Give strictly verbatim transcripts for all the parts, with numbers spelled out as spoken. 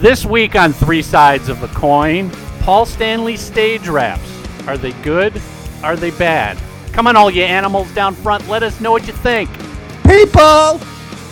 This week on Three Sides of the Coin, Paul Stanley stage raps. Are they good? Are they bad? Come on, all you animals down front, let us know what you think. People!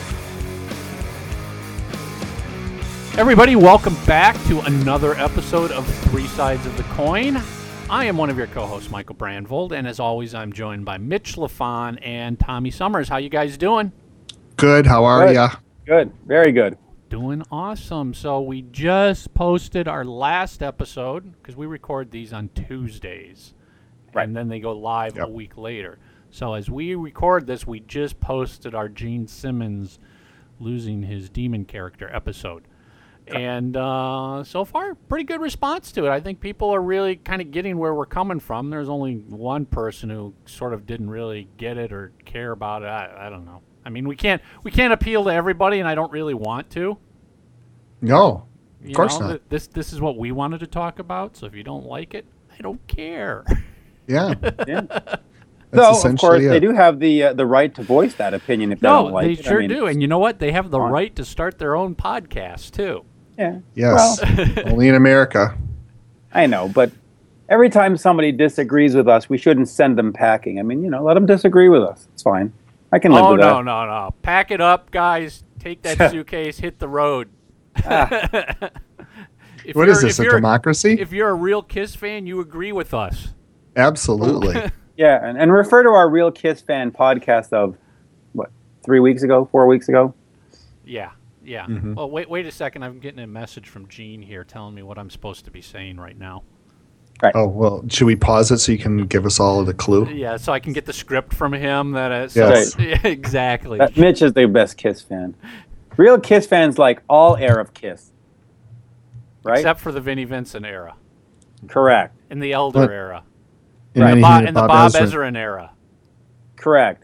Everybody, welcome back to another episode of Three Sides of the Coin. I am one of your co-hosts, Michael Brandvold, and as always, I'm joined by Mitch LaFon and Tommy Summers. How you guys doing? Good. How are good. ya? Good. Very good. Doing awesome. So we just posted our last episode, because we record these on Tuesdays, right. and then they go live yep. a week later. So as we record this, we just posted our Gene Simmons losing his demon character episode. And uh, so far, pretty good response to it. I think people are really kind of getting where we're coming from. There's only one person who sort of didn't really get it or care about it. I, I don't know. I mean, we can't we can't appeal to everybody, and I don't really want to. No, of you course know, not. Th- this this is what we wanted to talk about. So if you don't like it, I don't care. Yeah. Yeah. That's So, of course, it. they do have the uh, the right to voice that opinion if they No, don't like they it. sure I mean, do. And you know what? They have the fine. right to start their own podcast too. Yeah. Yes. Well, Only in America. I know, but every time somebody disagrees with us, we shouldn't send them packing. I mean, you know, let them disagree with us. It's fine. I can live Oh with no, that. no, no! Pack it up, guys. Take that suitcase, hit the road. Ah. If What you're- is this, if a you're- democracy? If you're a real Kiss fan, you agree with us. Absolutely. Yeah, and, and refer to our Real Kiss Fan podcast of, what, three weeks ago, four weeks ago? Yeah, yeah. Mhm. Well, wait, wait a second. I'm getting a message from Gene here telling me what I'm supposed to be saying right now. Oh, well, should we pause it so you can give us all the clue? Yeah, so I can get the script from him. That uh, Yes. so, yeah, exactly. That Mitch is the best Kiss fan. Real Kiss fans like all air of Kiss. Right? Except for the Vinnie Vincent era Correct. and the Elder What? era And Right. and, anything Bob, that and the Bob Ezrin- Ezrin era. Correct.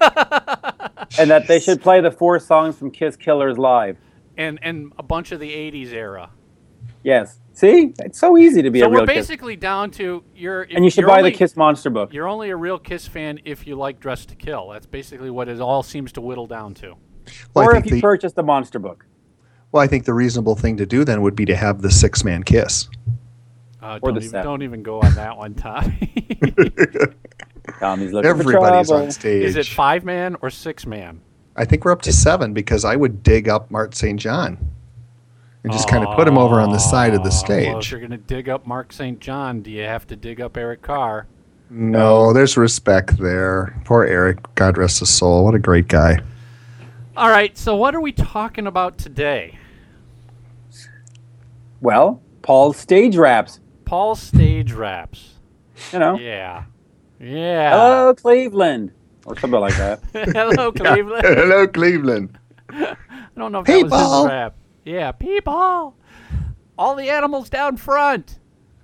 And that they should play the four songs from Kiss Killers live. and and a bunch of the eighties era. Yes. See? It's so easy to be So a real we're Kiss. basically down to you're. if And you should you're buy only, the Kiss Monster book. You're only a real Kiss fan if you like Dress to Kill. That's basically what it all seems to whittle down to. Well, Or I if think you the, purchase the Monster book. well, I think the reasonable thing to do then would be to have the six-man kiss. Uh, Or don't, the even, set. don't even go on that one, Tommy. Tommy's looking Everybody's for on trouble. stage. Is it five man or six man? I think we're up to seven because I would dig up Mart Saint John and just kind of put him over on the side of the Oh, Well, if stage. you're going to dig up Mark Saint John, do you have to dig up Eric Carr? No, there's respect there. Poor Eric. God rest his soul. What a great guy. All right, so what are we talking about today? Well, Paul's stage raps. Paul's stage raps. You know. Yeah. Yeah. Hello, Cleveland. Or something like that. Hello, Cleveland. Hello, Cleveland. I don't know if that was People. his rap. Yeah, people. All the animals down front.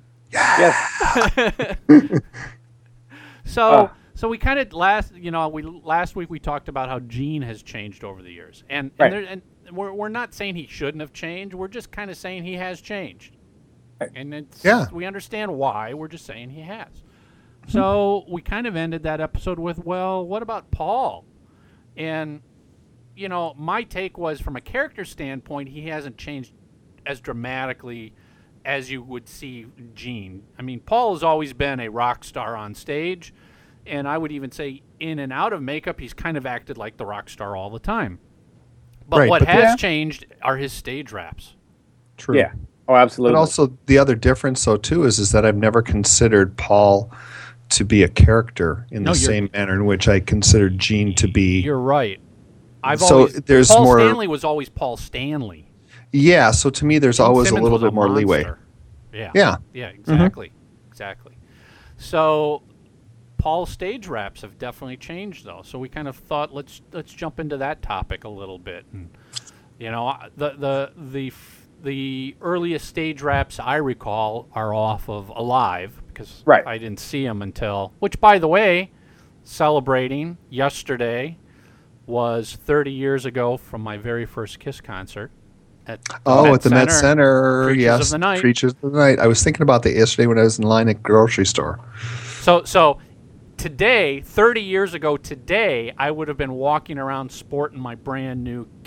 Yes. So, Ah. so we kind of last, you know, we last week we talked about how Gene has changed over the years, and Right. and, there, and we're we're not saying he shouldn't have changed. We're just kind of saying he has changed, Right. and it's, Yeah. we understand why. We're just saying he has. So we kind of ended that episode with, well, what about Paul? And you know, my take was from a character standpoint, he hasn't changed as dramatically as you would see Gene. I mean, Paul has always been a rock star on stage, and I would even say in and out of makeup, he's kind of acted like the rock star all the time. But Right, what but has Yeah. changed are his stage raps. True. Yeah. Oh, absolutely. But also the other difference, though, too, is is that I've never considered Paul to be a character in No, the you're- same manner in which I considered Gene to be. You're right. I've So always, there's Paul more- Stanley was always Paul Stanley. Yeah. So to me, there's Gene always Simmons a little was bit more leeway. monster. Yeah. Yeah. Yeah, exactly. Exactly. So Paul's stage raps have definitely changed though. So we kind of thought let's let's jump into that topic a little bit. And you know, I- the the the f- the earliest stage raps I recall are off of Alive because Right. I didn't see them until, which by the way, celebrating yesterday was thirty years ago from my very first Kiss concert. At the Oh, Met at the Met Center, Creatures yes, of the Night. Creatures of the Night. I was thinking about that yesterday when I was in line at the grocery store. So, so today, thirty years ago today, I would have been walking around sporting my brand new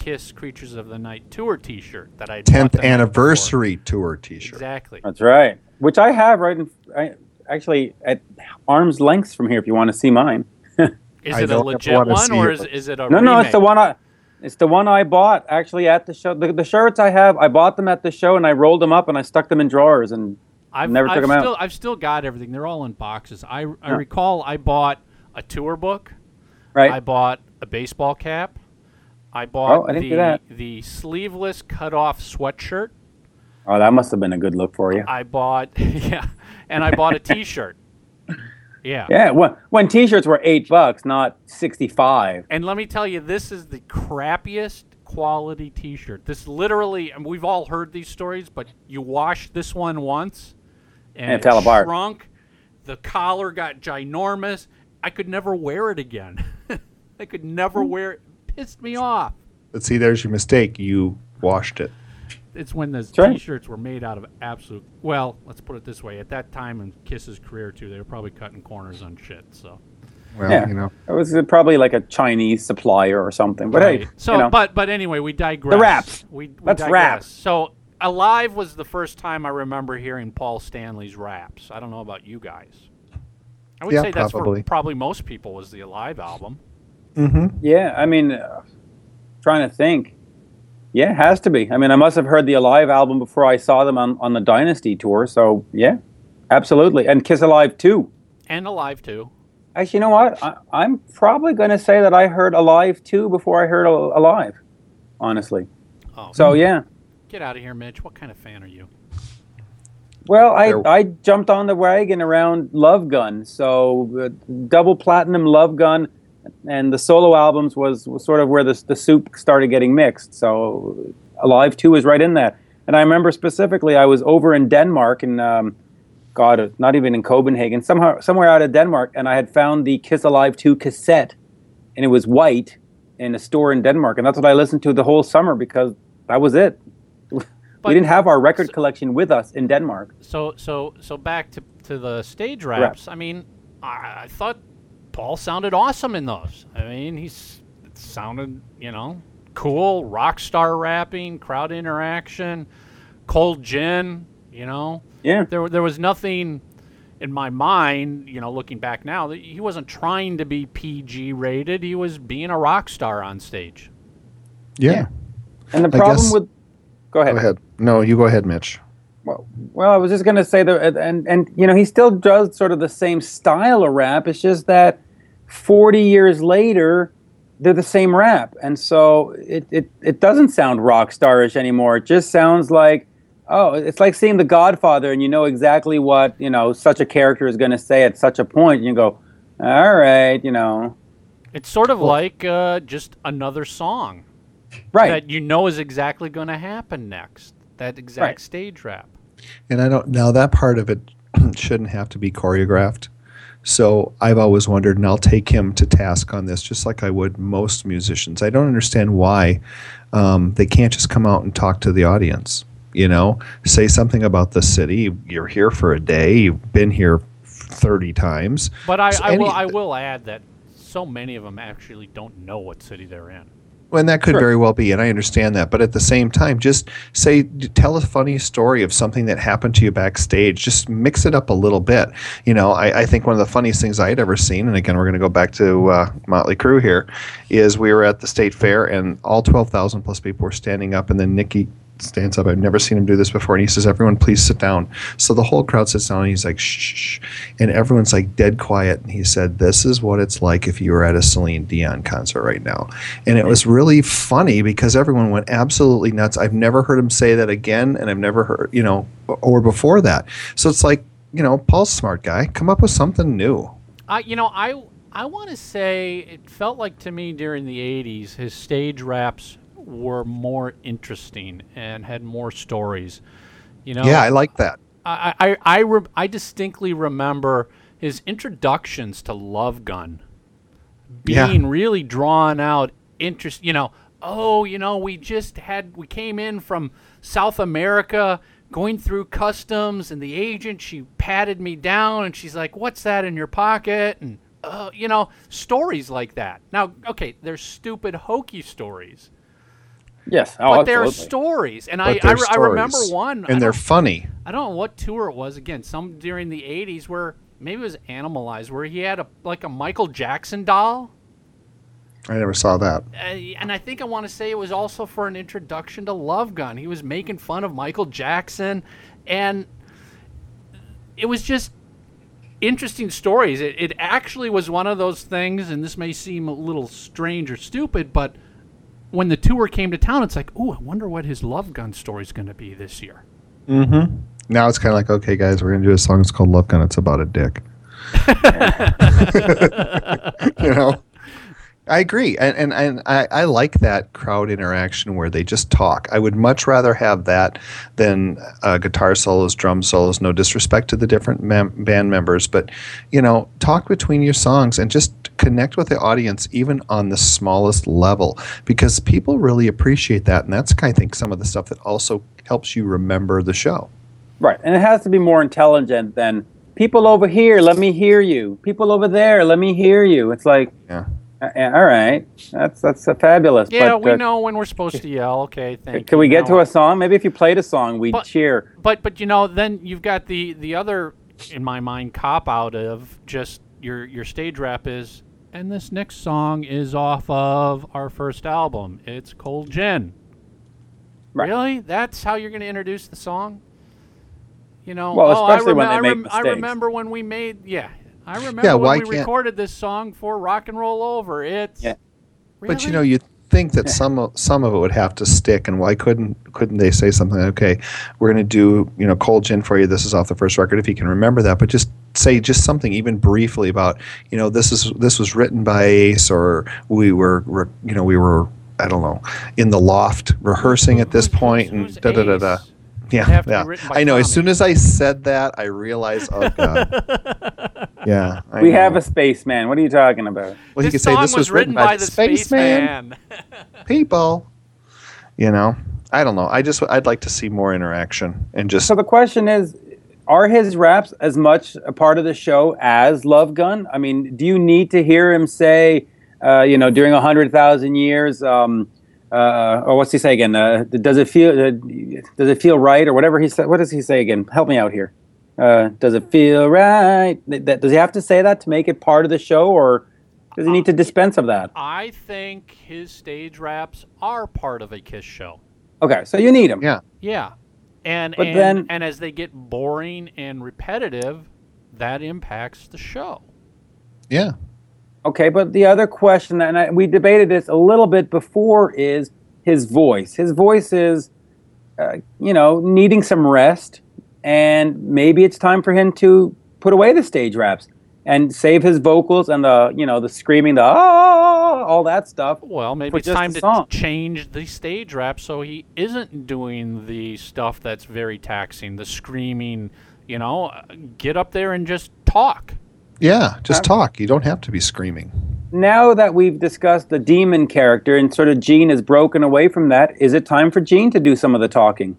Kiss Creatures of the Night tour T-shirt that I tenth anniversary tour T-shirt. Exactly. That's right. Which I have right in, I, actually at arm's length from here. If you want to see mine. Is I it a don't legit wanna one, see or it, is, but- is it a No, remake? no, it's the one I. It's the one I bought actually at the show. The, the shirts I have, I bought them at the show and I rolled them up and I stuck them in drawers and I've never took I've them out. still, I've still got everything. They're all in boxes. I, I Yeah. recall I bought a tour book. right. I bought a baseball cap. I bought Oh, I didn't the do that. the sleeveless cut-off sweatshirt. Oh, that must have been a good look for you. I bought yeah, and I bought a T-shirt. Yeah. Yeah, when, when T-shirts were eight bucks, not sixty-five. And let me tell you, this is the crappiest quality T-shirt. This literally, and we've all heard these stories, but you washed this one once, and, And it fell apart. Shrunk. The collar got ginormous. I could never wear it again. I could never wear it. Pissed me off. But see, there's your mistake. You washed it. It's when the right. T-shirts were made out of absolute. Well, let's put it this way: at that time in Kiss's career, too, they were probably cutting corners on shit. So, Well, Yeah, you know. it was uh, probably like a Chinese supplier or something. But hey, so you know, but but anyway, we digress. The raps. We, we Let's digress. rap. So, Alive was the first time I remember hearing Paul Stanley's raps. I don't know about you guys. I would Yeah, say that's probably. for probably most people was the Alive album. Mm-hmm. yeah, I mean, uh, trying to think. Yeah, it has to be. I mean, I must have heard the Alive album before I saw them on, on the Dynasty tour. So yeah, absolutely. And Kiss Alive too. And Alive too. Actually, you know what? I, I'm probably going to say that I heard Alive too before I heard Al- Alive. Honestly. Oh, So yeah. get out of here, Mitch. What kind of fan are you? Well, I, There- I jumped on the wagon around Love Gun, so uh, double platinum Love Gun, and the solo albums was, was sort of where the the soup started getting mixed. So Alive two is right in that. And I remember specifically, I was over in Denmark, and um, God, not even in Copenhagen, somehow somewhere out of Denmark, and I had found the Kiss Alive two cassette, and it was white in a store in Denmark, and that's what I listened to the whole summer because that was it. But- we didn't have our record collection with us in Denmark. So so so back to to the stage raps. I mean, I, I thought Paul sounded awesome in those. I mean, he's it sounded you know cool, rock star rapping, crowd interaction, cold gin. You know, Yeah. there there was nothing in my mind. You know, looking back now, that he wasn't trying to be P G rated. He was being a rock star on stage. Yeah. Yeah. And the I problem guess- with go ahead. Go ahead. No, you go ahead, Mitch. Well, well, I was just going to say that, and and you know, he still does sort of the same style of rap. It's just that forty years later, they're the same rap, and so it it, it doesn't sound rock starish anymore. It just sounds like, oh, it's like seeing The Godfather, and you know exactly what you know such a character is going to say at such a point, and you go, all right, you know, It's sort of like uh, just another song right. that you know is exactly going to happen next. That exact Right. stage rap. And I don't now that part of it shouldn't have to be choreographed. So I've always wondered, and I'll take him to task on this, just like I would most musicians. I don't understand why um, they can't just come out and talk to the audience. You know, say something about the city. You're here for a day. You've been here thirty times. But I, So I will any- I will add that so many of them actually don't know what city they're in. And that could Sure. very well be, and I understand that. But at the same time, just say, tell a funny story of something that happened to you backstage. Just mix it up a little bit. You know, I, I think one of the funniest things I had ever seen, and again, we're going to go back to uh, Motley Crue here, is we were at the State Fair, and all twelve thousand plus people were standing up, and then Nicky stands up. I've never seen him do this before, and he says, "Everyone, please sit down." So the whole crowd sits down, and he's like, "Shh, shh," and everyone's like dead quiet. And he said, "This is what it's like if you were at a Celine Dion concert right now." And it was really funny because everyone went absolutely nuts. I've never heard him say that again, and I've never heard, you know, or before that. So it's like, you know, Paul's a smart guy. Come up with something new. I you know I I want to say it felt like to me during the eighties his stage raps were more interesting and had more stories. You know. Yeah, I like that. I I I, re- I distinctly remember his introductions to Love Gun being Yeah. really drawn out, interest. You know, oh, you know, we just had we came in from South America, going through customs, and the agent she patted me down, and she's like, "What's that in your pocket?" And uh, you know, stories like that. Now, okay, they're stupid, hokey stories. Yes, oh, but they're absolutely. stories, and But I I, they're re- I remember stories. one, I and they're don't- funny. I don't know what tour it was. Again, some during the eighties where maybe it was Animalized, where he had a like a Michael Jackson doll. I never saw that. Uh, and I think I want to say it was also for an introduction to Love Gun. He was making fun of Michael Jackson, and it was just interesting stories. It, it actually was one of those things, and this may seem a little strange or stupid, but when the tour came to town, it's like, ooh, I wonder what his Love Gun story is going to be this year. Mm-hmm. Now it's kind of like, okay, guys, we're going to do a song. It's called Love Gun. It's about a dick. You know? I agree, and and, and I, I like that crowd interaction where they just talk. I would much rather have that than uh, guitar solos, drum solos. No disrespect to the different mem- band members, but you know, talk between your songs and just connect with the audience, even on the smallest level, because people really appreciate that, and that's I think some of the stuff that also helps you remember the show. Right, and it has to be more intelligent than people over here. Let me hear you. People over there. Let me hear you. It's like. Yeah. Uh, all right, that's that's uh, fabulous. Yeah, but, we uh, know when we're supposed to yell. Okay, thank you. Can we get Now- to a song? Maybe if you played a song, we'd But- cheer. But but you know, then you've got the the other, in my mind, cop out of just your your stage rap is, and this next song is off of our first album. It's Cold Gin. Right. Really? That's how you're going to introduce the song? You know, Well, oh, I especially when remem- they I, make I mistakes. remember when we made, yeah, I remember Yeah, when why we can't- recorded this song for Rock and Roll Over. It's Yeah. But you Really? know, you think that some of, some of it would have to stick, and why couldn't couldn't they say something? Okay, we're going to do you know Cold Gin for you. This is off the first record, if you can remember that. But just say just something even briefly about you know this is this was written by Ace, or we were re- you know we were I don't know in the loft rehearsing at this Who's- point, who's- and who's da da da da. Ace? Yeah, have to be yeah. written by I know. As Tommy. soon as I said that, I realized, oh god. Yeah, I We know. have a spaceman. What are you talking about? Well, he This could say song this was written by the spaceman. People, you know, I don't know. I just I'd like to see more interaction and just So the question is, are his raps as much a part of the show as Love Gun? I mean, do you need to hear him say, uh, you know, during a hundred thousand years, um, uh, or what's he say again? Uh, does it feel uh, does it feel right, or whatever he said? What does he say again? Help me out here. Uh, does it feel right? Th- that- Does he have to say that to make it part of the show, or does he need to dispense of that? I think his stage raps are part of a Kiss show. Okay, so you need him. yeah. Yeah. And But and, then- and as they get boring and repetitive, that impacts the show. Yeah. Okay, but the other question, and I, we debated this a little bit before, is his voice. His voice is, uh, you know, needing some rest, and maybe it's time for him to put away the stage raps and save his vocals and the, you know, the screaming, the ah, all that stuff. Well, maybe For it's just time the to song. change the stage rap so he isn't doing the stuff that's very taxing, the screaming, you know, uh, get up there and just talk. Yeah. Just Um, talk. You don't have to be screaming. Now that we've discussed the demon character and sort of Gene has broken away from that, is it time for Gene to do some of the talking?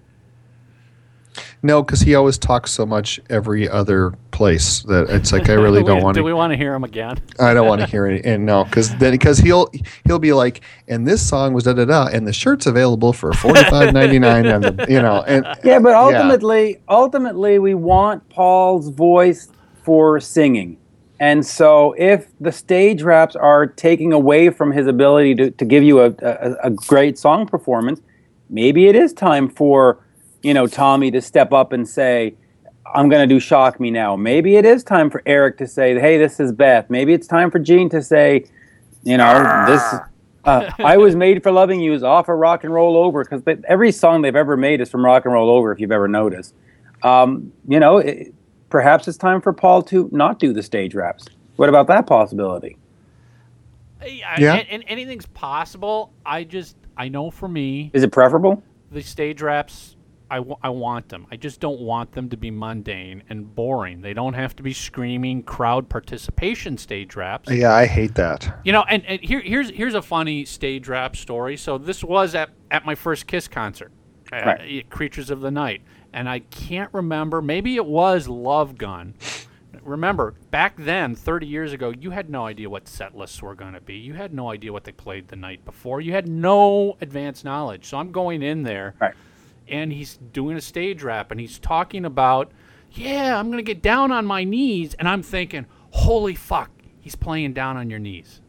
No, because he always talks so much every other place that it's like I really Do don't we- want Do to. we want to hear him again? I don't want to hear it. And no, because then because he'll he'll be like, and this song was da da da, and the shirt's available for forty five ninety nine, and the, you know, and Yeah, but ultimately, ultimately, we want Paul's voice for singing. And so if the stage raps are taking away from his ability to, to give you a, a, a great song performance, maybe it is time for, you know, Tommy to step up and say, I'm going to do Shock Me Now. Maybe it is time for Eric to say, hey, this is Beth. Maybe it's time for Gene to say, you know, this uh, I Was Made for Loving You is off of Rock and Roll Over, because every song they've ever made is from Rock and Roll Over, if you've ever noticed. Um, you know, it, perhaps it's time for Paul to not do the stage raps. What about that possibility? Yeah. Yeah. And, and anything's possible. I just, I know for me, Is it preferable? the stage raps, I, w- I want them. I just don't want them to be mundane and boring. They don't have to be screaming crowd participation stage raps. yeah, I hate that. You know, and, and here, here's here's a funny stage rap story. So this was at, at my first Kiss concert, uh, Right. Creatures of the Night. And I can't remember, maybe it was Love Gun. remember, back then, thirty years ago, you had no idea what set lists were going to be. You had no idea what they played the night before. You had no advanced knowledge. So I'm going in there, right. and he's doing a stage rap, and he's talking about, yeah, I'm going to get down on my knees. And I'm thinking, holy fuck, he's playing down on your knees.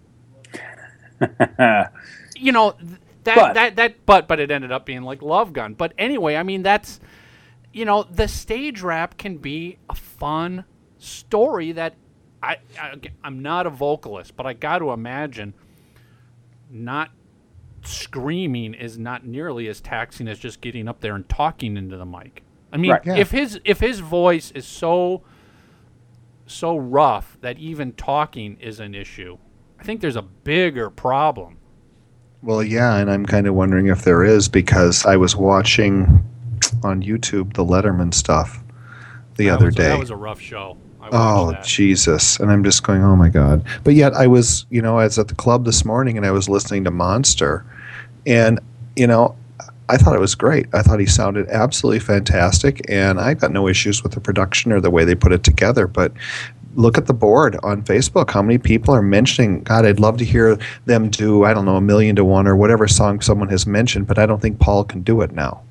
You know, that, but. that, that, but, but it ended up being like Love Gun. But anyway, I mean, that's, you know, the stage rap can be a fun story that I, I I'm not a vocalist, but I got to imagine not screaming is not nearly as taxing as just getting up there and talking into the mic. I mean, right, yeah. if his if his voice is so so rough that even talking is an issue, I think there's a bigger problem. Well, yeah, and I'm kind of wondering if there is, because I was watching on YouTube the Letterman stuff the That other was, day. That was a rough show. I watched Oh, that. Jesus. And I'm just going, oh, my God. But yet I was, you know, I was at the club this morning and I was listening to Monster. And, you know, I thought it was great. I thought he sounded absolutely fantastic. And I got no issues with the production or the way they put it together. But look at the board on Facebook. How many people are mentioning, God, I'd love to hear them do, I don't know, a million to one or whatever song someone has mentioned. But I don't think Paul can do it now.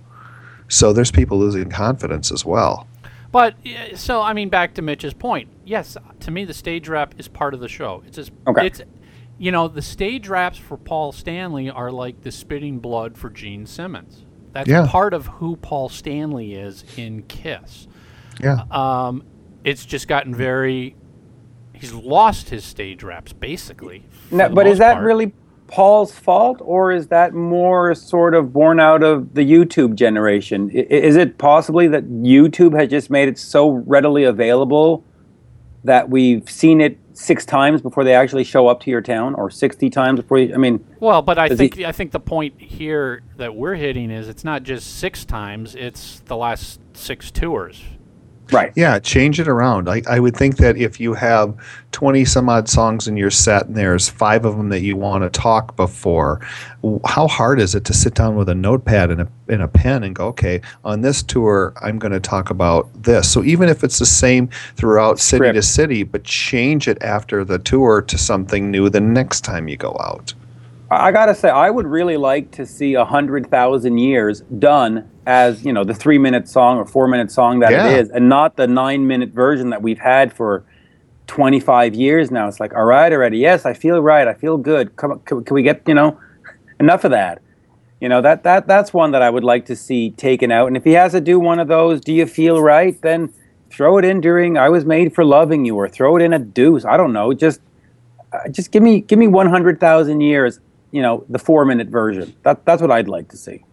So there's people losing confidence as well. But, uh, so, I mean, back to Mitch's point. Yes, to me, the stage rap is part of the show. It's just, Okay. it's, you know, the stage raps for Paul Stanley are like the spitting blood for Gene Simmons. That's Yeah. part of who Paul Stanley is in Kiss. Yeah. Um, it's just gotten very, he's lost his stage raps, basically. for Now, the but is most that part. really Paul's fault, or is that more sort of born out of the YouTube generation? I- Is it possibly that YouTube has just made it so readily available that we've seen it six times before they actually show up to your town, or sixty times before you, I mean... Well, but I Does think he- I think the point here that we're hitting is it's not just six times; it's the last six tours. Right. Yeah, change it around. I, I would think that if you have twenty some odd songs in your set and there's five of them that you want to talk before, w- how hard is it to sit down with a notepad and a, and a pen and go, okay, on this tour, I'm going to talk about this. So even if it's the same throughout city Script. to city, but change it after the tour to something new the next time you go out. I gotta say, I would really like to see a hundred thousand years done as, you know, the three-minute song or four-minute song that Yeah. it is, and not the nine-minute version that we've had for twenty-five years now. It's like, all right, already, yes, I feel right, I feel good. Come, on, can, can we get, you know, enough of that? You know, that that that's one that I would like to see taken out. And if he has to do one of those, do you feel right? Then throw it in during "I Was Made for Loving You," or throw it in a deuce. I don't know. Just uh, just give me give me one hundred thousand years. You know, the four-minute version. That that's what I'd like to see.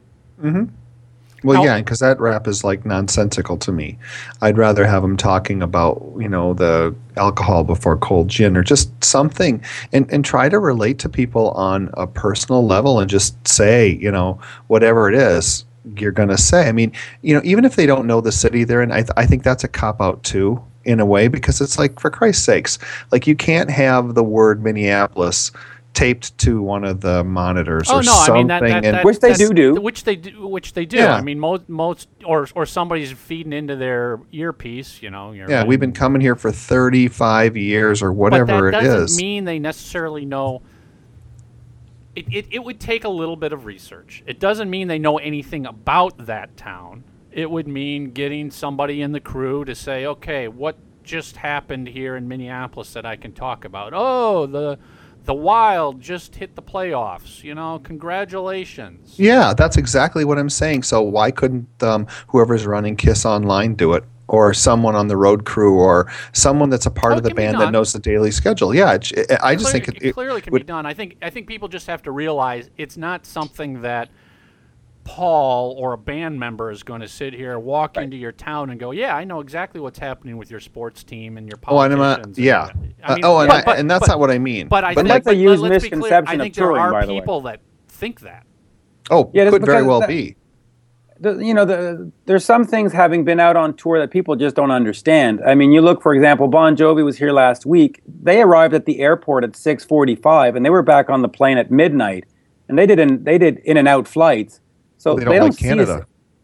Well, How- yeah, because that rap is like nonsensical to me. I'd rather have him talking about, you know, the alcohol before cold gin or just something, and, and try to relate to people on a personal level and just say, you know, whatever it is you're going to say. I mean, you know, even if they don't know the city they're in, I, th- I think that's a cop-out too, in a way, because it's like, for Christ's sakes, like you can't have the word Minneapolis taped to one of the monitors Oh or no, I something. mean that, that, and that Which they that's- do do. Which they do. Which they do. Yeah. I mean, most most or or somebody's feeding into their earpiece. You know. You're yeah, we've been coming here for thirty-five years or whatever but that it doesn't is. mean they necessarily know. It, it it would take a little bit of research. It doesn't mean they know anything about that town. It would mean getting somebody in the crew to say, okay, what just happened here in Minneapolis that I can talk about? Oh, the the Wild just hit the playoffs. You know, congratulations. Yeah, that's exactly what I'm saying. So why couldn't um, whoever's running Kiss Online do it, or someone on the road crew, or someone that's a part Oh, of the it can be band done. that knows the daily schedule? Yeah, it, it, I just Clear- think it, it it clearly can would, be done. I think I think people just have to realize it's not something that Paul or a band member is going to sit here, walk into your town, and go, "Yeah, I know exactly what's happening with your sports team and your Oh, and I'm politicians." not, yeah. and- I mean, uh, oh, and, but- I, but- and that's but- not what I mean. But I But think that's a but used let's be clear, misconception I of think there touring, are by the way. people that think that. oh, Yeah, could very because well that- be. The, you know, the, there's some things having been out on tour that people just don't understand. I mean, you look, for example, Bon Jovi was here last week. They arrived at the airport at six forty-five, and they were back on the plane at midnight. And they did in, they did in and out flights. So They don't don't like see Canada. us-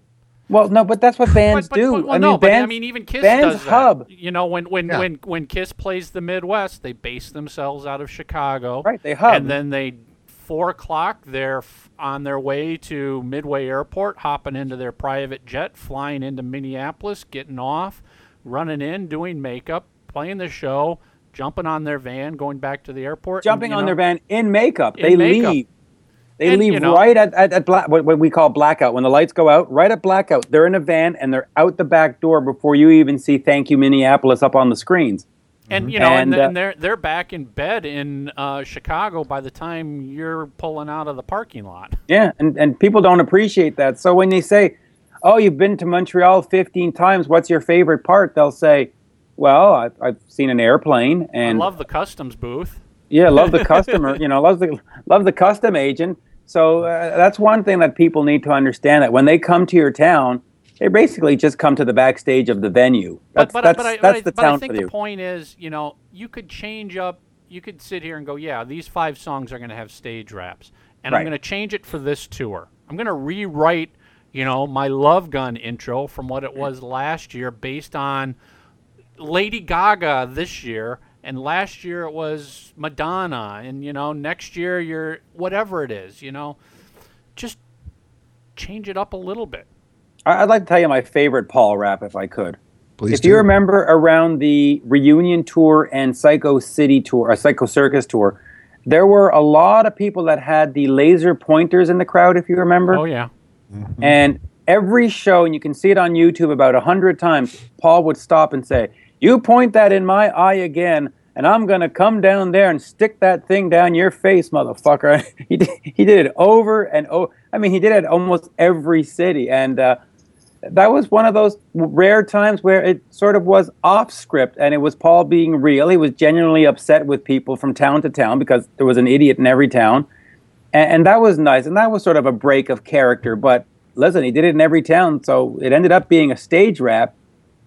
Well, no, but that's what bands But, but, do. but, well, I mean, no, but bands, I mean, even Kiss bands does that. hub. You know, when when, Yeah. when when Kiss plays the Midwest, they base themselves out of Chicago. Right, they hub. And then they four o'clock, they're f- on their way to Midway Airport, hopping into their private jet, flying into Minneapolis, getting off, running in, doing makeup, playing the show, jumping on their van, going back to the airport, Jumping and, you on know, their van in makeup. In they makeup. leave. They And, leave you know- right at, at, at black, what, what we call blackout. When the lights go out, right at blackout, they're in a van and they're out the back door before you even see "Thank You Minneapolis" up on the screens. And you know, and, And, uh, and they're they're back in bed in uh, Chicago by the time you're pulling out of the parking lot. Yeah, and, and people don't appreciate that. So when they say, "Oh, you've been to Montreal fifteen times, what's your favorite part?" They'll say, "Well, I've, I've seen an airplane, and I love the customs booth. yeah, love the customer, you know, love the love the custom agent." So uh, that's one thing that people need to understand, that when they come to your town, they basically just come to the backstage of the venue. That's but but, that's, but, I, that's but, I, the but town I think for the you. point is, you know, you could change up. You could sit here and go, yeah, these five songs are going to have stage raps, and I'm Right. going to change it for this tour. I'm going to rewrite, you know, my Love Gun intro from what it was last year, based on Lady Gaga this year, and last year it was Madonna, and you know, next year you're whatever it is, you know, just change it up a little bit. I- I'd like to tell you my favorite Paul rap, if I could. Please if do. you remember around the reunion tour and Psycho City tour, or Psycho Circus tour, there were a lot of people that had the laser pointers in the crowd, if you remember. Oh yeah, And every show, and you can see it on YouTube about a hundred times, Paul would stop and say, "You point that in my eye again, and I'm going to come down there and stick that thing down your face, motherfucker." he, did, he did it over and over. I mean, he did it almost every city. And uh, that was one of those rare times where it sort of was off script, and it was Paul being real. He was genuinely upset with people from town to town because there was an idiot in every town. And, and that was nice. And that was sort of a break of character. But listen, he did it in every town, so it ended up being a stage rap,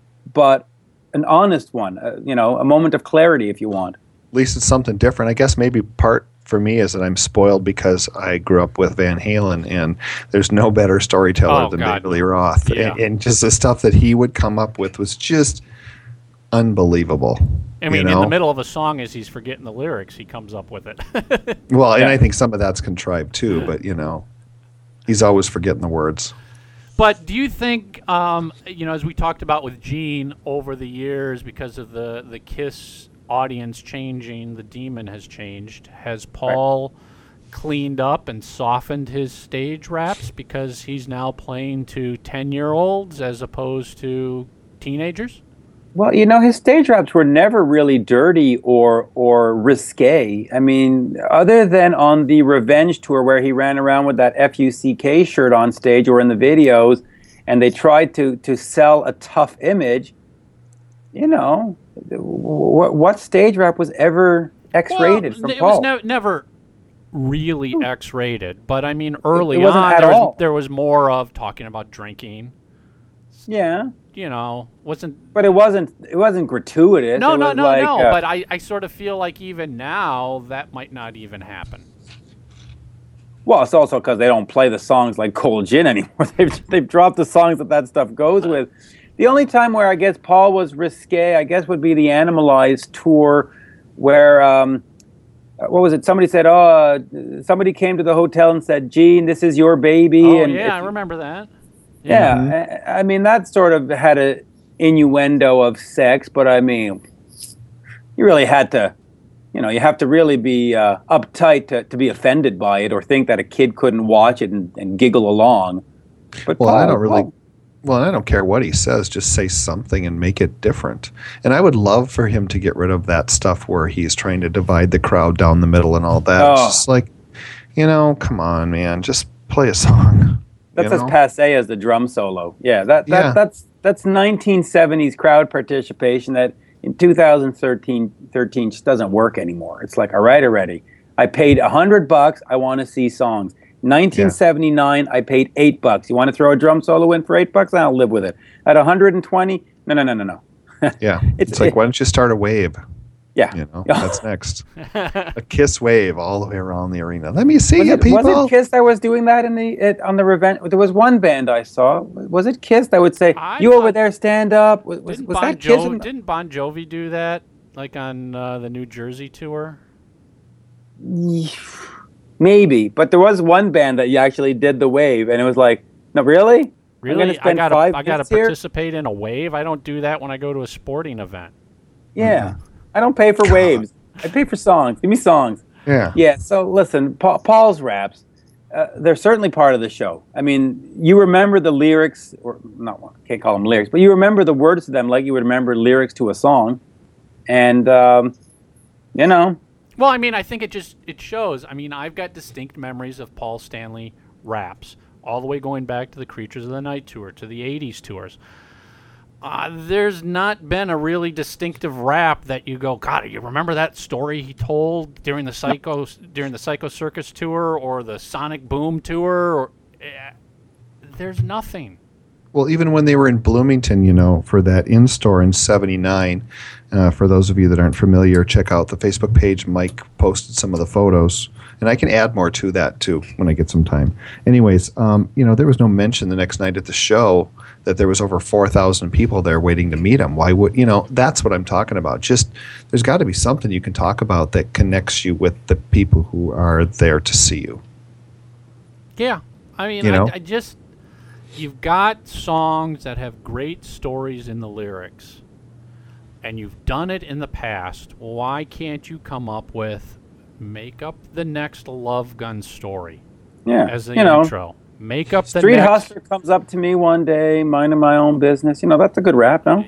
but an honest one, uh, you know, a moment of clarity, if you want. At least it's something different. I guess maybe part for me is that I'm spoiled because I grew up with Van Halen, and there's no better storyteller Oh, than God. David Lee Roth. Yeah. And, and just the stuff that he would come up with was just unbelievable. I mean, you know? in the middle of a song, as he's forgetting the lyrics, he comes up with it. Well, and Yeah. I think some of that's contrived too, but you know, he's always forgetting the words. But do you think, um, you know, as we talked about with Gene over the years, because of the, the Kiss audience changing, the Demon has changed. Has Paul cleaned up and softened his stage raps because he's now playing to ten-year-olds as opposed to teenagers? Well, you know, his stage raps were never really dirty or or risque. I mean, other than on the Revenge tour where he ran around with that F U C K shirt on stage or in the videos, and they tried to to sell a tough image, you know, what, what stage rap was ever X-rated Well, from it Paul? was ne- never really X-rated, but I mean, early it wasn't on at there all. was, there was more of talking about drinking. Yeah, You know, wasn't but it wasn't it wasn't gratuitous. no It no was no like, no. uh, But I, I sort of feel like even now that might not even happen. Well, it's also because they don't play the songs like Cold Gin anymore. They've they've dropped the songs that that stuff goes with. The only time where I guess Paul was risque, I guess, would be the Animalized tour, where um, what was it? Somebody said, "Oh, uh, somebody came to the hotel and said, Gene, this is your baby." Oh and yeah, I if- remember that. yeah. I I mean, that sort of had a innuendo of sex, but I mean, you really had to. You know, you have to really be uh, uptight to, to be offended by it, or think that a kid couldn't watch it and, and giggle along. But Well, Paul, I don't really. Paul- Well, I don't care what he says. Just say something and make it different. And I would love for him to get rid of that stuff where he's trying to divide the crowd down the middle and all that. It's Oh. just like, you know, come on, man, just play a song. that's you as know? passe as the drum solo. Yeah, that, that Yeah. that's that's nineteen seventies crowd participation that in two thousand thirteen thirteen just doesn't work anymore. It's like, all right, already. I paid a hundred bucks. I want to see songs. nineteen seventy-nine, I paid eight bucks. You want to throw a drum solo in for eight bucks? I'll live with it. At one hundred twenty, no, no, no, no, no. Yeah, It's- it's, like, it- why don't you start a wave? Yeah. You know, that's next. A Kiss wave all the way around the arena. Let me see Was you, it, people. was it Kiss that was doing that in the it, on the Revenge? There was one band I saw. Was it Kiss that would say, I "You over thought- there, stand up"? Was, was, Didn't, was bon that Kiss? Jo- in- didn't Bon Jovi do that, like on uh, the New Jersey tour? Maybe, but there was one band that actually did the wave, and it was like, no, really? I'm Really? gonna I spend gotta, five I gotta minutes here? participate in a wave? I don't do that when I go to a sporting event. Yeah, I don't pay for waves. I pay for songs. Give me songs. Yeah. Yeah. So listen, Pa- Paul's raps, uh, they're certainly part of the show. I mean, you remember the lyrics, or not? Can't call them lyrics, but you remember the words to them like you would remember lyrics to a song, and um, you know. Well, I mean, I think it just it shows. I mean, I've got distinct memories of Paul Stanley raps, all the way going back to the Creatures of the Night tour, to the eighties tours. Uh, there's not been a really distinctive rap that you go, God, you remember that story he told during the Psycho during the Psycho Circus tour or the Sonic Boom tour? Or eh, there's nothing. Well, even when they were in Bloomington, you know, for that in-store in seventy-nine, uh, for those of you that aren't familiar, check out the Facebook page. Mike posted some of the photos, and I can add more to that, too, when I get some time. Anyways, um, you know, there was no mention the next night at the show that there was over four thousand people there waiting to meet him. Why would, you know, that's what I'm talking about. Just, there's got to be something you can talk about that connects you with the people who are there to see you. Yeah. I mean, You know? I, I just... You've got songs that have great stories in the lyrics, and you've done it in the past. Why can't you come up with, make up the next Love Gun story Yeah, as the you know, intro? Make up the Street next... Hustler comes up to me one day, minding my own business. You know, that's a good rap, no?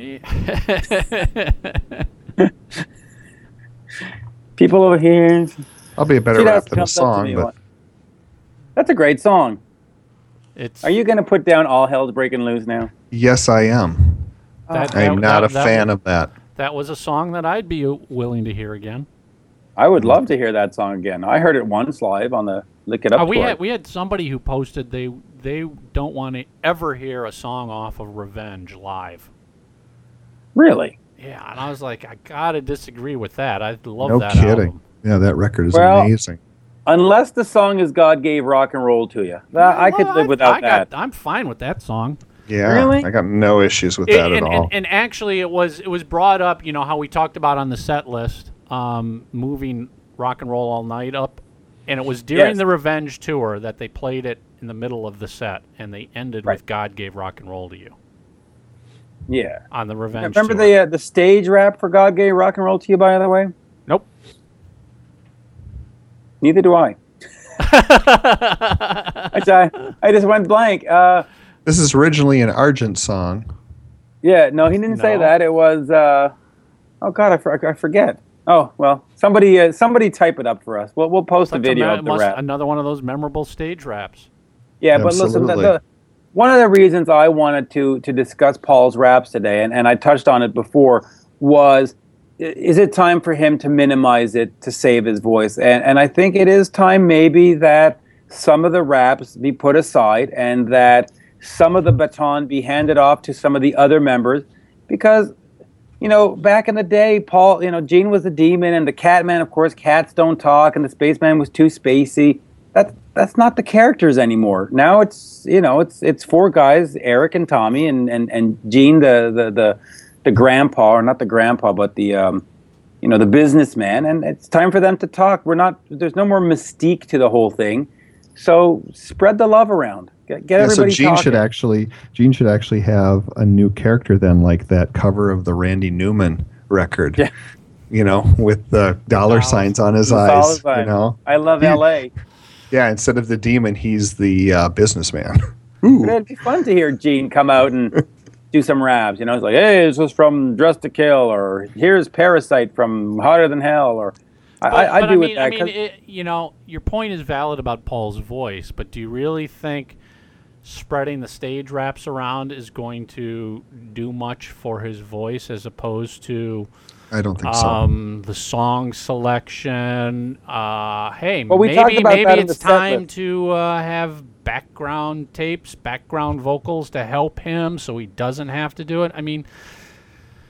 People over here. I'll be a better Street rap Hustler than a comes up to song, me but one- That's a great song. It's Are you going to put down All Hell's Breaking Loose now? yes, I am. that, I am that- not that- a that fan was- of that. That was a song that I'd be willing to hear again. I would love to hear that song again. I heard it once live on the Lick It Up Uh, we tour. had we had somebody who posted they they don't want to ever hear a song off of Revenge live. Really? Yeah, and I was like, I gotta disagree with that. I love No that kidding. album. Yeah, that record is Well, amazing. Unless the song is God Gave Rock and Roll to You. That, I could Well, live without I got, that. I'm fine with that song. Yeah, Really? I got no issues with It- that and, at all. and, and actually, it was it was brought up. You know how we talked about on the set list, um, moving Rock and Roll All Night up, and it was during Yes. the Revenge tour that they played it in the middle of the set, and they ended Right. with "God Gave Rock and Roll to You" Yeah. on the Revenge. Remember tour. the uh, the stage rap for God Gave Rock and Roll to You, by the way? Nope. Neither do I. I, I just went blank. Uh, This is originally an Argent song. yeah, no, he didn't say No. that. It was, uh, oh, God, I, for, I forget. Oh, well, somebody uh, somebody type it up for us. We'll, we'll post a That's a video me- of the must- rap. Another one of those memorable stage raps. Yeah, but listen, the, Absolutely. the, one of the reasons I wanted to to discuss Paul's raps today, and, and I touched on it before, was i- is it time for him to minimize it to save his voice? And and I think it is time maybe that some of the raps be put aside and that some of the baton be handed off to some of the other members, because you know, back in the day, Paul, you know, Gene was the demon, and the Catman, of course, cats don't talk, and the Spaceman was too spacey. That's that's not the characters anymore. Now it's you know, it's it's four guys, Eric and Tommy, and and and Gene, the the the, the grandpa, or not the grandpa, but the um, you know, the businessman, and it's time for them to talk. We're not. There's no more mystique to the whole thing. So spread the love around. Get, get Yeah, so everybody Gene talking. should actually Gene should actually have a new character then, like that cover of the Randy Newman record. Yeah. You know, with the dollar Dollar- signs on his The eyes. dollar You sign. know. I love He- L A. Yeah, instead of the demon, he's the uh, businessman. Ooh. It'd be fun to hear Gene come out and do some raps. You know, it's like, hey, this was from Dress to Kill, or here's Parasite from Hotter Than Hell, or I, But, I, I'd but be I with mean, that. I mean, 'cause- it, you know, your point is valid about Paul's voice, but do you really think spreading the stage raps around is going to do much for his voice as opposed to I don't think so. um, the song selection? Uh, hey, Well, we talked maybe about maybe that in it's the set time list. to uh, have background tapes, background vocals to help him so he doesn't have to do it. I mean,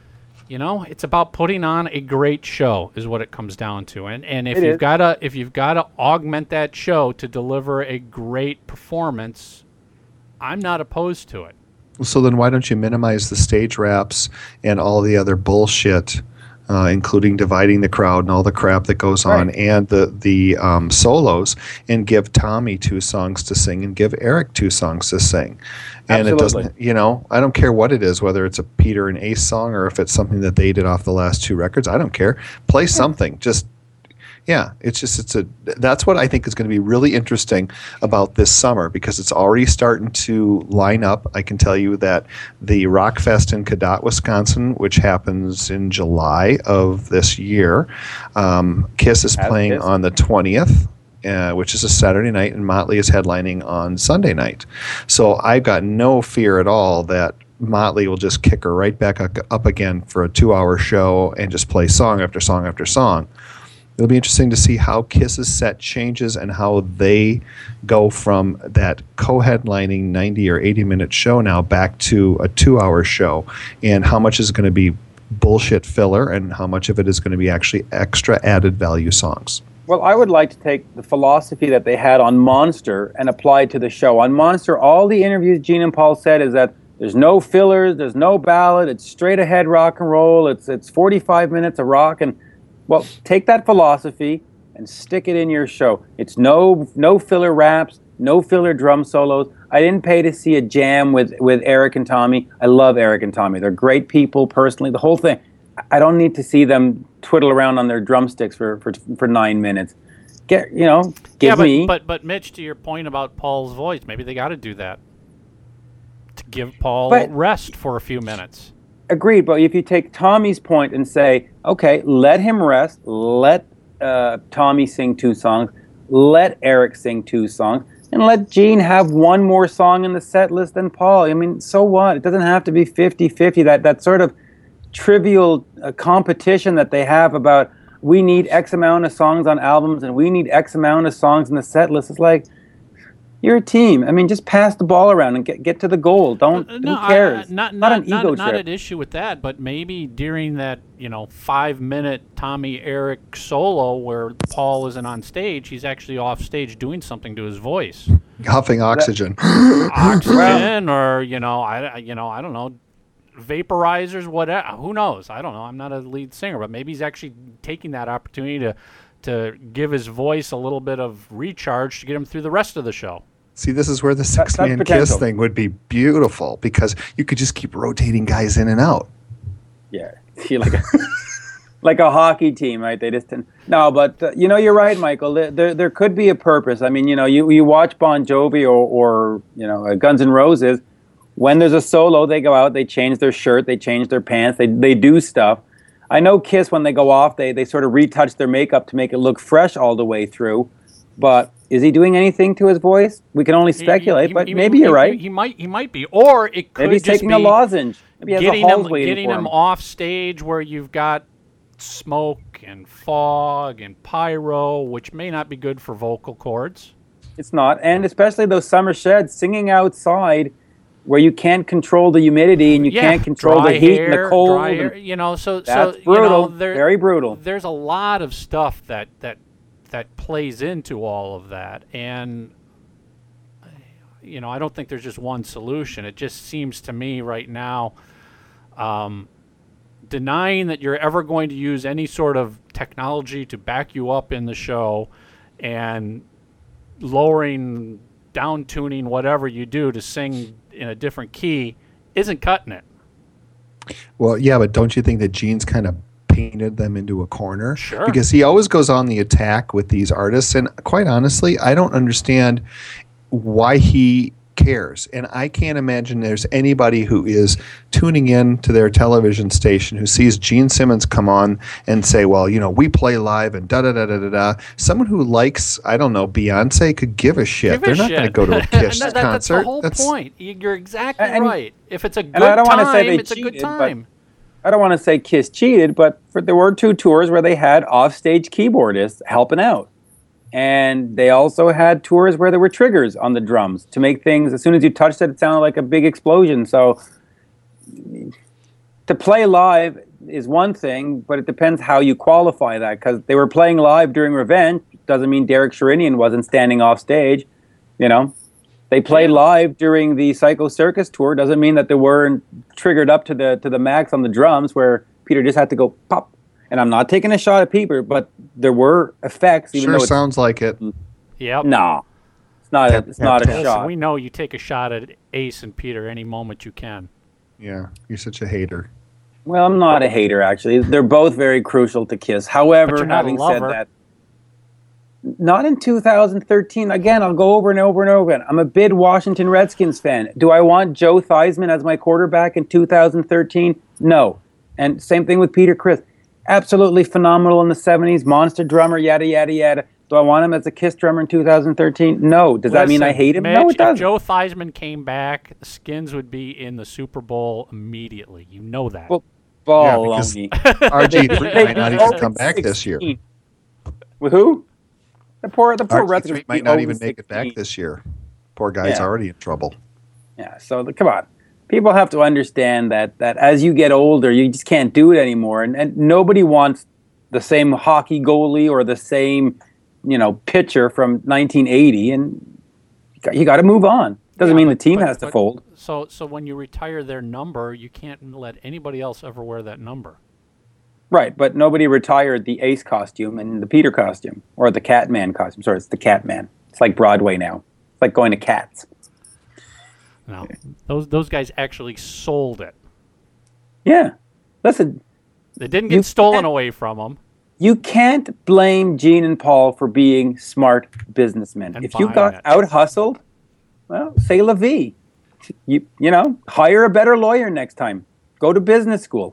You know, it's about putting on a great show is what it comes down to. And and if It you've is. got to if you've got to augment that show to deliver a great performance, I'm not opposed to it. So then why don't you minimize the stage wraps and all the other bullshit, uh, including dividing the crowd and all the crap that goes on, Right. and the, the um, solos, and give Tommy two songs to sing and give Eric two songs to sing. And Absolutely. it doesn't, you know, I don't care what it is, whether it's a Peter and Ace song or if it's something that they did off the last two records. I don't care. Play something. Just, yeah, it's just, it's a, that's what I think is going to be really interesting about this summer, because it's already starting to line up. I can tell you that the Rockfest in Cadott, Wisconsin, which happens in July of this year, um, Kiss is As playing Kiss. on the twentieth. Uh, which is a Saturday night, and Motley is headlining on Sunday night. So I've got no fear at all that Motley will just kick her right back up up again for a two-hour show and just play song after song after song. It'll be interesting to see how Kiss's set changes and how they go from that co-headlining ninety or eighty minute show now back to a two-hour show, and how much is going to be bullshit filler and how much of it is going to be actually extra added value songs. Well, I would like to take the philosophy that they had on Monster and apply it to the show. On Monster, all the interviews Gene and Paul said is that there's no fillers, there's no ballad, it's straight ahead rock and roll, it's it's forty-five minutes of rock. And, well, take that philosophy and stick it in your show. It's no no filler raps, no filler drum solos. I didn't pay to see a jam with, with Eric and Tommy. I love Eric and Tommy. They're great people personally, the whole thing. I don't need to see them twiddle around on their drumsticks for, for for nine minutes. Get you know, give yeah, but, me. but but Mitch, to your point about Paul's voice, maybe they got to do that to give Paul But- rest for a few minutes. Agreed, but if you take Tommy's point and say, okay, let him rest, let uh, Tommy sing two songs, let Eric sing two songs, and let Gene have one more song in the set list than Paul. I mean, so what? It doesn't have to be fifty-fifty. That that sort of trivial uh, competition that they have about we need X amount of songs on albums and we need X amount of songs in the set list. It's like, you're a team. I mean, just pass the ball around and get get to the goal. Don't, Uh, no, who cares? I, not not not an ego not, not trip. an issue with that, but maybe during that you know five minute Tommy Eric solo where Paul isn't on stage, he's actually off stage doing something to his voice, Huffing oxygen. oxygen, or you know I I- you know I don't know, vaporizers, whatever. Who knows? I don't know. I'm not a lead singer, but maybe he's actually taking that opportunity to to give his voice a little bit of recharge to get him through the rest of the show. See, this is where the that's six-man Kiss potential. thing would be beautiful, because you could just keep rotating guys in and out. Yeah, see, like a, like a hockey team, right? They just no, but uh, you know, you're right, Michael. There, there, there could be a purpose. I mean, you know, you you watch Bon Jovi or, or you know, uh, Guns N' Roses. When there's a solo, they go out, they change their shirt, they change their pants, they they do stuff. I know Kiss, when they go off, they they sort of retouch their makeup to make it look fresh all the way through. But is he doing anything to his voice? We can only He- speculate, he- but he- maybe he- you're right. He, he might he might be, or it could Maybe he's just taking be a lozenge. Maybe he has getting a halls him waiting getting for him him. off stage where you've got smoke and fog and pyro, which may not be good for vocal cords. It's not, and especially those summer sheds, singing outside where you can't control the humidity and you yeah, can't control dry the heat hair, and the cold. dry hair, and you know, so that's so brutal, you know, there, very brutal. There's a lot of stuff that that that plays into all of that, and you know, I don't think there's just one solution. It just seems to me right now, um, denying that you're ever going to use any sort of technology to back you up in the show, and lowering, down tuning, whatever you do to sing in a different key, isn't cutting it. Well, yeah, but don't you think that Gene's kind of painted them into a corner? Sure. Because he always goes on the attack with these artists, and quite honestly, I don't understand why he cares. And I can't imagine there's anybody who is tuning in to their television station who sees Gene Simmons come on and say, well, you know, we play live and da da da da da da. Someone who likes, I don't know, Beyonce could give a shit. Give a They're not shit. going to go to a Kiss that, that, that's concert. the whole That's- point. You- You're exactly And- right. If it's a good I don't wanna time, say they it's a good cheated, but- time. I don't want to say Kiss cheated, but for, there were two tours where they had offstage keyboardists helping out. And they also had tours where there were triggers on the drums to make things, as soon as you touched it, it sounded like a big explosion. So to play live is one thing, but it depends how you qualify that, because they were playing live during Revenge. Doesn't mean Derek Sherinian wasn't standing off stage. You know, they played Yeah. live during the Psycho Circus tour. Doesn't mean that they weren't triggered up to the to the max on the drums, where Peter just had to go pop. And I'm not taking a shot at Peter, but there were effects. Even Sure though it's, sounds like it. Yep. no, it's not. Tap, A, it's tap, not a tap. Listen, shot. we know you take a shot at Ace and Peter any moment you can. Yeah, you're such a hater. Well, I'm not a hater, actually. They're both very crucial to Kiss. But However, you're not a having said lover. that, not in two thousand thirteen. Again, I'll go over and over and over again. I'm a big Washington Redskins fan. Do I want Joe Theismann as my quarterback in two thousand thirteen? No. And same thing with Peter Criss. Absolutely phenomenal in the seventies, monster drummer, yada, yada, yada. Do I want him as a Kiss drummer in two thousand thirteen? No. Does that mean I Listen, hate him? Mitch, No, it if doesn't. Joe Theismann came back, the Skins would be in the Super Bowl immediately. You know that. Well, Yeah, because baloney. R G three They- might not they even opened come back this year. sixteen. With who? The poor, the poor R G Redskins three might beat not over even make it back sixteen. this year. Poor guy's Yeah. already in trouble. Yeah, so the, come on. People have to understand that that as you get older, you just can't do it anymore. And, and nobody wants the same hockey goalie or the same, you know, pitcher from nineteen eighty. And you got, you got to move on. Doesn't Yeah, mean but- the team but- has to but- fold. So, so when you retire their number, you can't let anybody else ever wear that number. Right, but nobody retired the Ace costume and the Peter costume or the Catman costume. Sorry, it's the Catman. It's like Broadway now. It's like going to Cats. No, those those guys actually sold it. Yeah. Listen, They didn't You get stolen can't- away from them. you can't blame Gene and Paul for being smart businessmen. And If you buying got it. out hustled, well, say la vie. You you know, hire a better lawyer next time. Go to business school.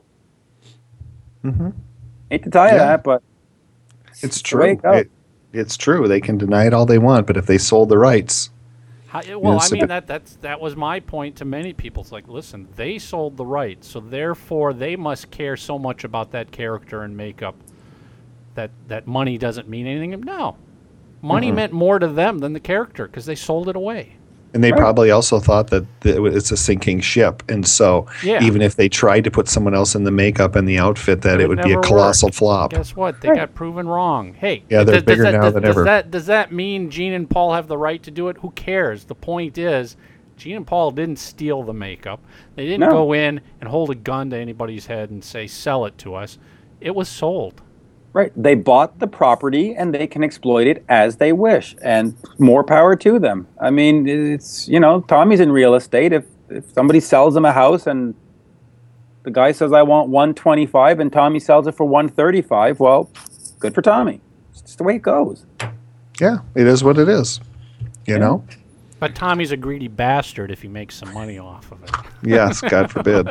Mm-hmm. Hate to tell you Yeah. that, but It's the way true. it goes. It, it's true. They can deny it all they want, but if they sold the rights, How, well, Yeah, I so- mean that that's that was my point to many people. It's like, listen, they sold the rights, so therefore they must care so much about that character and makeup that that money doesn't mean anything. No, money Mm-hmm. meant more to them than the character because they sold it away. and they Right. probably also thought that th- it's a sinking ship, and so Yeah. even if they tried to put someone else in the makeup and the outfit, that It it would would be a never colossal work. flop. Guess what? They Right. got proven wrong. Hey, Yeah, they're does, bigger does that, now does, than does ever. That, does that mean Gene and Paul have the right to do it? Who cares? The point is, Gene and Paul didn't steal the makeup. They didn't No. go in and hold a gun to anybody's head and say, "Sell it to us." It was sold. right, they bought the property and they can exploit it as they wish, and more power to them. I mean, it's, you know, Tommy's in real estate. If if somebody sells him a house and the guy says I want one twenty-five and Tommy sells it for one thirty-five, well, good for Tommy. It's just the way it goes. Yeah, it is what it is. You Yeah. know? But Tommy's a greedy bastard if he makes some money off of it. Yes, God forbid.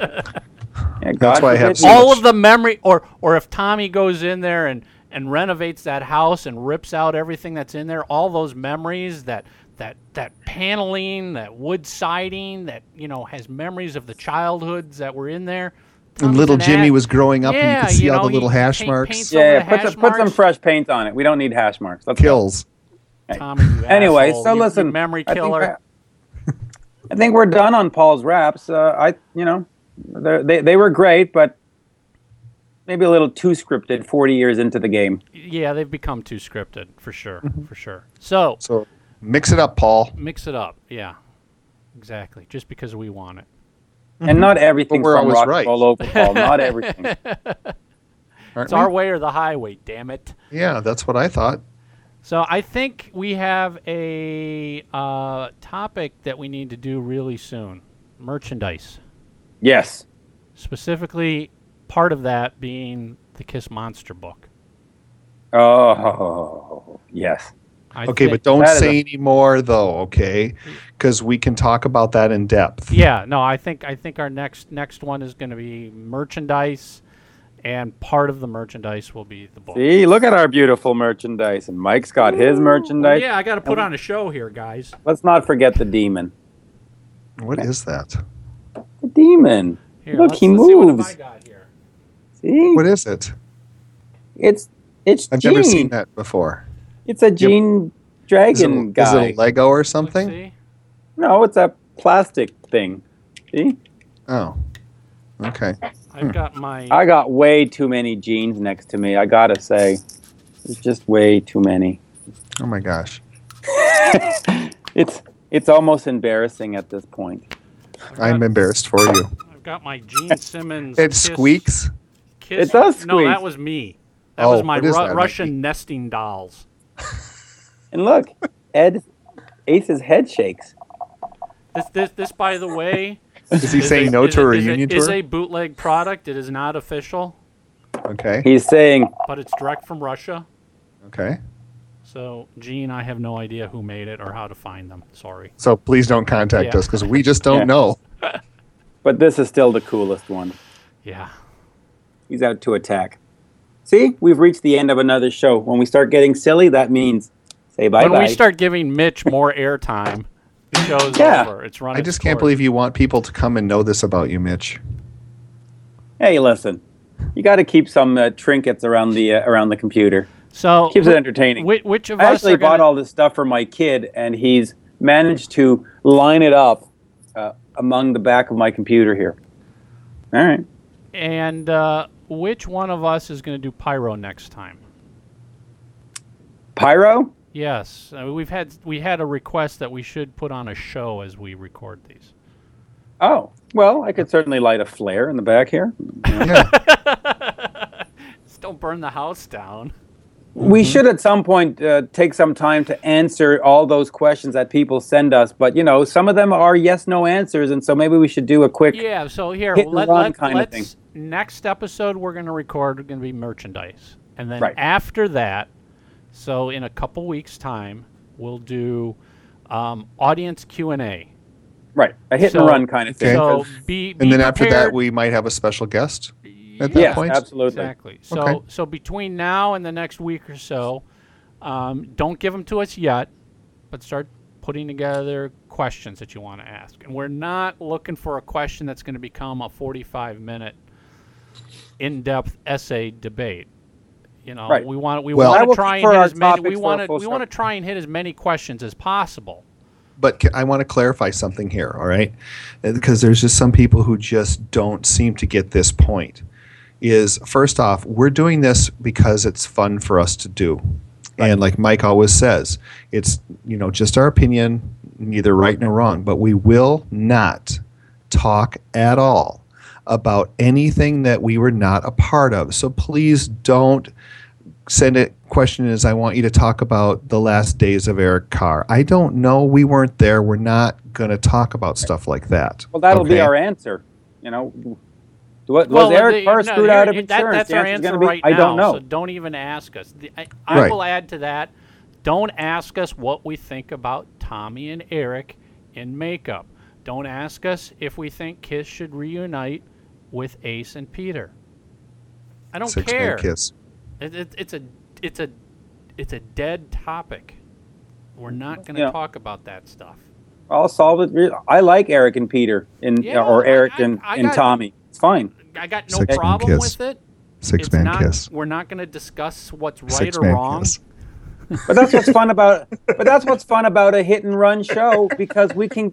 Yeah, That's God why I have forbid so you- All much- of the memory, or or if Tommy goes in there and and renovates that house and rips out everything that's in there, all those memories, that that that paneling, that wood siding, that you know has memories of the childhoods that were in there. And Tommy's little an Jimmy act- was growing up, and you Yeah, could see you all know, the little he hash paint- marks. paints over Yeah, the put hash some, put some marks. fresh paint on it. We don't need hash marks. Let's go. Kills. Tommy, you Anyway, asshole. so You- you listen, memory I think killer. I, I think we're done on Paul's raps. Uh, I, you know, they're- they they were great, but maybe a little too scripted. Forty years into the game. Yeah, they've become too scripted for sure, Mm-hmm. for sure. So So mix it up, Paul. mix it up. Yeah, exactly. Just because we want it. And not everything But we're from always rock right. all over Paul. Not everything. Aren't It's we? our way or the highway. Damn it. Yeah, that's what I thought. So I think we have a uh, topic that we need to do really soon. Merchandise. Yes. Specifically, part of that being the Kiss Monster book. Oh, yes. I Okay, thi- but don't that is say a- any more, though. Okay, because we can talk about that in depth. Yeah, no, I think I think our next next one is going to be merchandise, and part of the merchandise will be the book. See, look at our beautiful merchandise, and Mike's got his merchandise. Yeah, I got to put on a show here, guys. Let's not forget the demon. What is that? The demon. Here, Look, let's, he let's see what have moves. I got here. See, What is it? it's it's I've Gene. never seen that before. It's a Gene Is it, Dragon is guy. it a Lego or Let's something? see. No, it's a plastic thing. See? Oh, okay. I've got my. I got way too many jeans next to me. I gotta say, there's just way too many. Oh my gosh. it's it's almost embarrassing at this point. I'm embarrassed for you. I've got my Gene Simmons. It Kiss, squeaks. Kiss. It does No, squeak. that was me. That Oh, was my what is Ru- that, Russian Mikey? nesting dolls. And look, Ed, Ace's head shakes. This, this, this, by the way, Is he is saying a, no is to a, a is reunion a, Is tour? a bootleg product. It is not official, Okay. He's saying, but it's direct from Russia. Okay. So, Gene, I have no idea who made it or how to find them. Sorry. So please don't contact Yeah. us because we just don't Yeah. know. but this is still the coolest one. Yeah. He's out to attack. See, we've reached the end of another show. When we start getting silly, that means say bye When bye. we start giving Mitch more airtime, the show's Yeah. over. It's running. I just can't believe you want people to come and know this about you, Mitch. Hey, listen, you got to keep some uh, trinkets around the uh, around the computer. So Keeps it entertaining. Which, which of I us actually are bought gonna, all this stuff for my kid, and he's managed to line it up uh, among the back of my computer here. All right. And uh, which one of us is going to do pyro next time? Pyro? Yes, uh, we've had we had a request that we should put on a show as we record these. Oh, well, I could certainly light a flare in the back here. Yeah. Just don't burn the house down. We should at some point uh, take some time to answer all those questions that people send us, but you know, some of them are yes/no answers, and so maybe we should do a quick. Yeah. So here, Hit and let, run let, kind of let's next episode we're going to record going to be merchandise, and then Right. after that, so in a couple weeks' time, we'll do um, audience Q and A. Right, a hit So- and run kind of thing. So 'cause- be, be And then after that, prepared. we might have a special guest at that yes, point. absolutely. Exactly. So Okay. so between now and the next week or so, um, don't give them to us yet, but start putting together questions that you want to ask. And we're not looking for a question that's going to become a forty-five minute in-depth essay debate. You know, Right. we want we Well- I want will to try and prefer hit our as many we topics for a want to full we want to show. try and hit as many questions as possible. But ca- I want to clarify something here, all right? Uh, Because there's just some people who just don't seem to get this point. Is first off, we're doing this because it's fun for us to do. And like Mike always says, it's, you know, just our opinion, neither right nor wrong, but we will not talk at all about anything that we were not a part of. So please don't send a question as I want you to talk about the last days of Eric Carr. I don't know. We weren't there. We're not going to talk about stuff like that. Well, that'll be Okay? our answer. You know, was, Well, was Eric the- Carr no, screwed here- out of that- insurance? that's The our answer's answer gonna be, right I now. don't know. So don't even ask us. The- I, I Right. will add to that. Don't ask us what we think about Tommy and Eric in makeup. Don't ask us if we think Kiss should reunite with Ace and Peter. I don't Six care. Man Kiss. It, it, it's a it's a it's a dead topic. We're not going to Yeah. talk about that stuff. I'll solve it. re- I like Eric and Peter, in Yeah, or Eric I- I- and, I and got- Tommy. It's fine. I got no Six-man problem kiss. with it. Six It's Man not, Kiss. We're not going to discuss what's right Six or Man wrong. Kiss. But that's what's fun about. But that's what's fun about a hit and run show, because we can.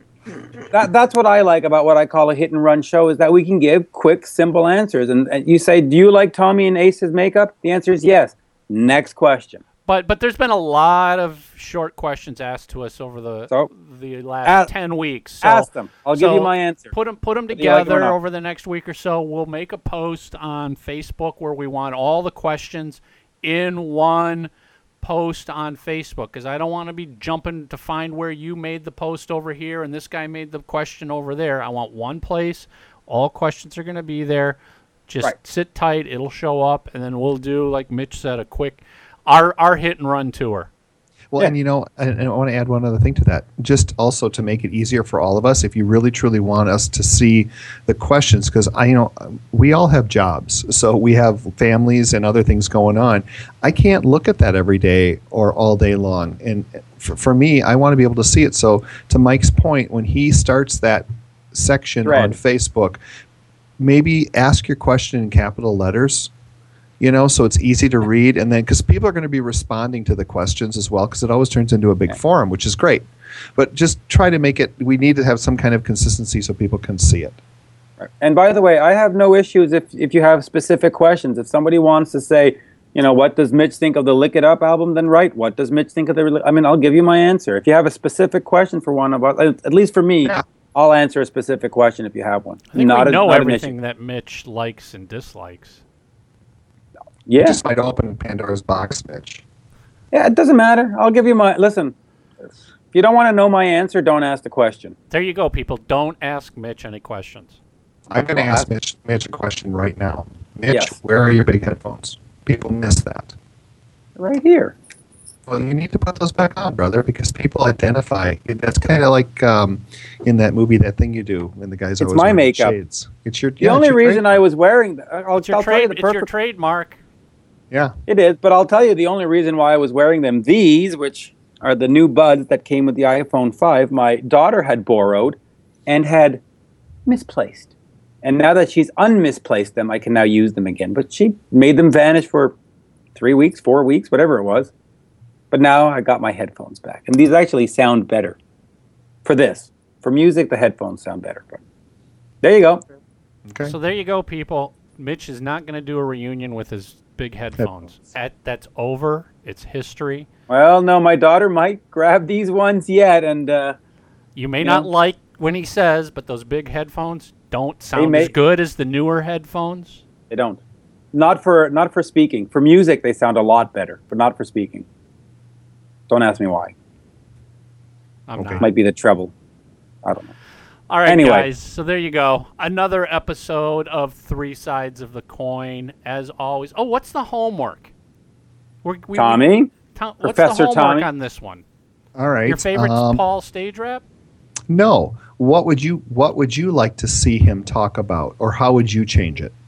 That, that's what I like about what I call a hit and run show, is that we can give quick, simple answers. And, and you say, "Do you like Tommy and Ace's makeup?" The answer is yes. Next question. But but there's been a lot of short questions asked to us over the So, the last ask- ten weeks. So, Ask them. I'll give so you my answer. Put them put them Whether you like 'em or together not. over the next week or so. We'll make a post on Facebook where we want all the questions in one post on Facebook, because I don't want to be jumping to find where you made the post over here and this guy made the question over there. I want one place. All questions are going to be there. Just Right. sit tight. It'll show up, and then we'll do, like Mitch said, a quick our our hit and run tour. Well, Yeah. and you know, and, and I want to add one other thing to that. Just also to make it easier for all of us, if you really truly want us to see the questions, because I, you know, we all have jobs, so we have families and other things going on. I can't look at that every day or all day long, and for, for me, I want to be able to see it. So, to Mike's point, when he starts that section Thread. on Facebook, maybe ask your question in capital letters. You know, so it's easy to read, and then because people are going to be responding to the questions as well, because it always turns into a big forum, which is great. But just try to make it. We need to have some kind of consistency so people can see it. And by the way, I have no issues if, if you have specific questions. If somebody wants to say, you know, what does Mitch think of the Lick It Up album, then write, what does Mitch think of the... I mean, I'll give you my answer. If you have a specific question for one of us, at least for me, yeah. I'll answer a specific question if you have one. I think not we a, know not everything that Mitch likes and dislikes. Yeah. You just might open Pandora's box, Mitch. Yeah, it doesn't matter. I'll give you my... Listen, if you don't want to know my answer, don't ask the question. There you go, people. Don't ask Mitch any questions. I'm going to ask Mitch, Mitch a question right now. Mitch, yes. Where are your big headphones? People miss that. Right here. Well, you need to put those back on, brother, because people identify. That's kind of like um, in that movie, That Thing You Do, when the guy's it's always my wearing makeup. Shades. It's your. The yeah, only your reason trade- I was wearing that, I'll, It's your, I'll tell you trade, the it's your perfect. trademark. Yeah. It is, but I'll tell you the only reason why I was wearing them. These, which are the new buds that came with the iPhone five, my daughter had borrowed and had misplaced. And now that she's unmisplaced them, I can now use them again. But she made them vanish for three weeks, four weeks, whatever it was. But now I got my headphones back. And these actually sound better for this. For music, the headphones sound better. But there you go. Okay. So there you go, people. Mitch is not going to do a reunion with his big headphones. Headphones. At, that's over. It's history. Well, no, my daughter might grab these ones yet. And uh, You may Yeah. not like when he says, but those big headphones don't sound may- as good as the newer headphones. they don't. Not for not for speaking. For music, they sound a lot better, but not for speaking. Don't ask me why. I'm Okay. not. Might be the treble. I don't know. All right, Anyway. guys. So there you go. Another episode of Three Sides of the Coin. As always. Oh, what's the homework? We're, we, Tommy? We, Tom, what's Professor the homework Tommy? on this one? All right. Your favorite um, Paul stage rap? No. What would you What would you like to see him talk about, or how would you change it?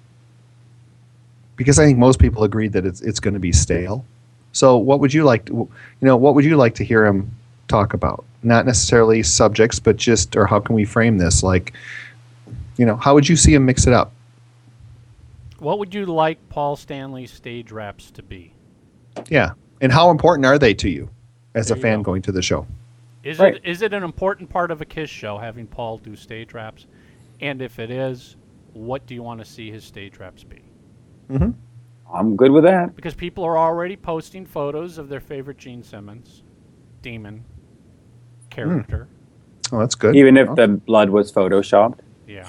Because I think most people agree that it's it's going to be stale. So, what would you like to, you know, what would you like to hear him talk about? Not necessarily subjects, but just, or how can we frame this? Like, you know, how would you see him mix it up? What would you like Paul Stanley's stage raps to be? Yeah. And how important are they to you as There a you fan go. going to the show? Is Right. it is it an important part of a KISS show having Paul do stage raps? And if it is, what do you want to see his stage raps be? Mm-hmm. I'm good with that. Because people are already posting photos of their favorite Gene Simmons demon character. Oh, that's good. Even if Oh. the blood was photoshopped. Yeah.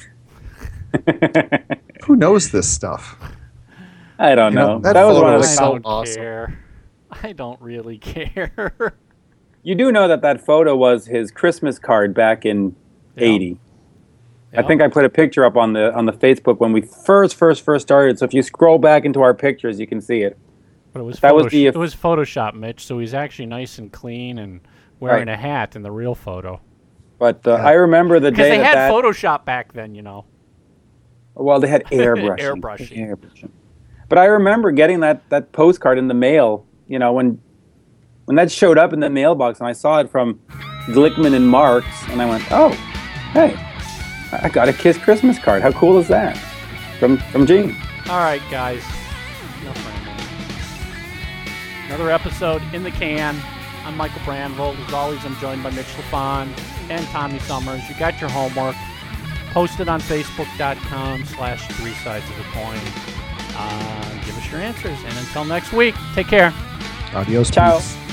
Who knows this stuff? I don't You know, know. that That, was photo one of was the. I so don't awesome. care. I don't really care. You do know that that photo was his Christmas card back in Yeah. eighty. I Yeah. think I put a picture up on the on the Facebook when we first first first started. So if you scroll back into our pictures, you can see it. But it was that was photosh- the- it was Photoshop, Mitch. So he's actually nice and clean and wearing Right. a hat in the real photo. But uh, Yeah. I remember the Because day they that, had that Photoshop back then, you know. well, they had airbrushing. Airbrushing. Airbrushing. But I remember getting that that postcard in the mail. You know, when when that showed up in the mailbox, and I saw it from Glickman and Marks, and I went, "Oh, hey, I got a KISS Christmas card. How cool is that?" From from Gene. All right, guys. Enough rambling. Another episode in the can. I'm Michael Brandvold. As always, I'm joined by Mitch LaFon and Tommy Summers. You got your homework. Post it on Facebook.com slash Three Sides of the Coin. Uh, give us your answers. And until next week, take care. Adios. Ciao. Peace.